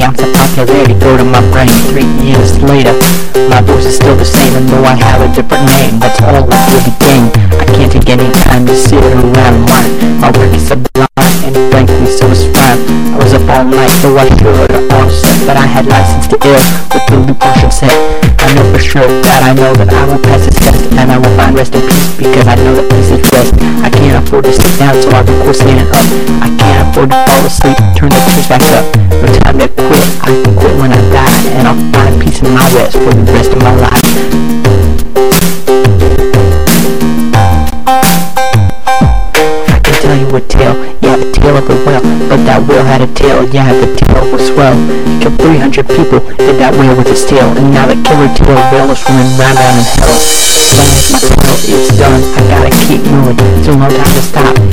ounce of popularity go to my brain. 3 years later, my voice is still the same, and though I have a different name, that's all it really gained. I can't take any time to sit around and whine. My work is sublime, and frankly so is rhyme. I was up all night, though I heard on set, but I had license to ill with the Luke Ocean set. I know for sure that I know that I will pass this test, and I will find rest in peace, because I know that peace is rest. I can't afford to sit down, so I record standing up. I can't afford to fall asleep, turn the tears back up. No time to quit, I can quit when I die, and I'll find peace in my rest for the rest of my life. I can tell you a tale, yeah, the tale of a whale, but that whale had a tail, yeah, the tail was swell. Killed 300 people, did that whale with his tail, and now the killer tail whale is swimming round down in hell. As long as my tail is done, I gotta keep moving, so no time to stop.